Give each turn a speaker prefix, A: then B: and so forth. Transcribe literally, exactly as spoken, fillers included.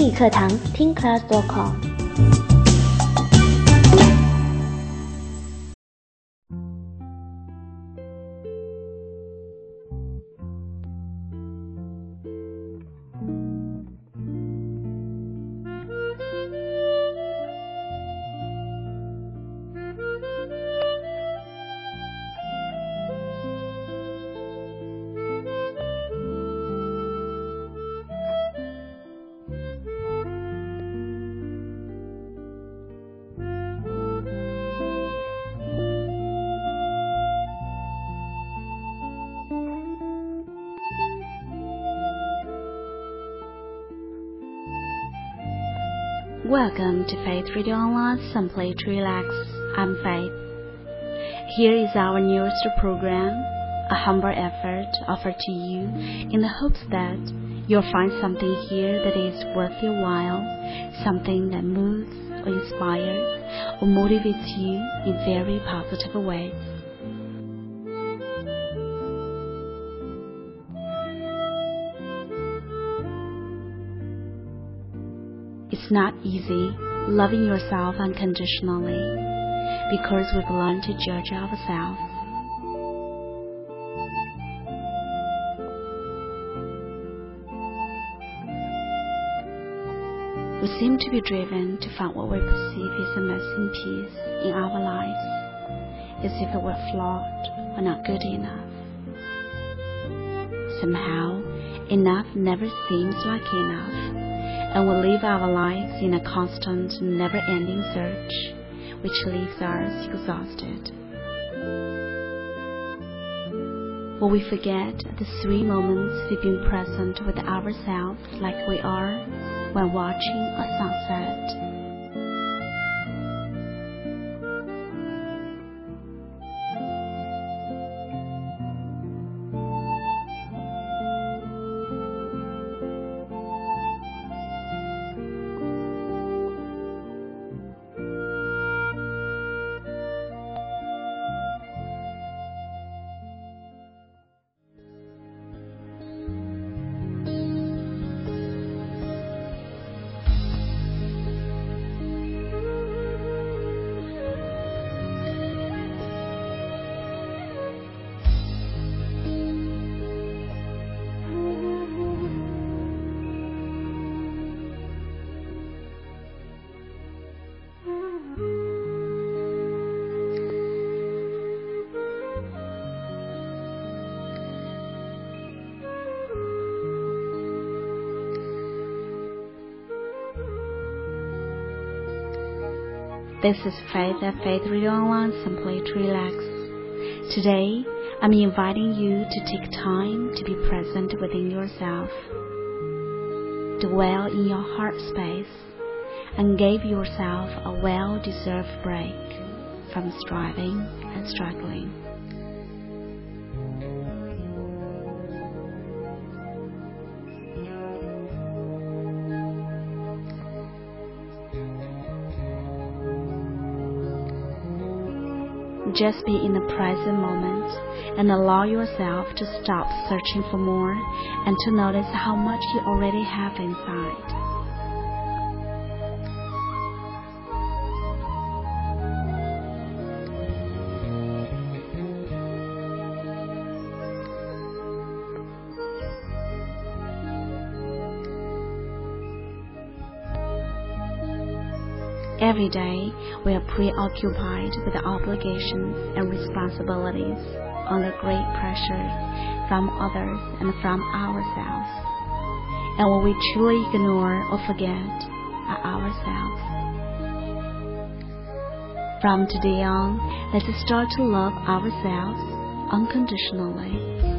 A: 理课堂听 class dot com。Welcome to Faith Radio Online, Simply to Relax. I'm Faith. Here is our newest program, a humble effort offered to you in the hopes that you'll find something here that is worth your while, something that moves or inspires or motivates you in very positive ways. It's not easy loving yourself unconditionally because we've learned to judge ourselves. We seem to be driven to find what we perceive is a missing piece in our lives, as if we're flawed or not good enough. Somehow, enough never seems like enough, and we live our lives in a constant, never-ending search, which leaves us exhausted. Will we forget the sweet moments of being present with ourselves like we are when watching a sunset? This is Faith at Faith Radio Online, Simply to Relax. Today, I'm inviting you to take time to be present within yourself. Dwell in your heart space and give yourself a well-deserved break from striving and struggling. Just be in the present moment and allow yourself to stop searching for more and to notice how much you already have inside. Every day, we are preoccupied with the obligations and responsibilities under great pressure from others and from ourselves. And what we truly ignore or forget are ourselves. From today on, let's start to love ourselves unconditionally.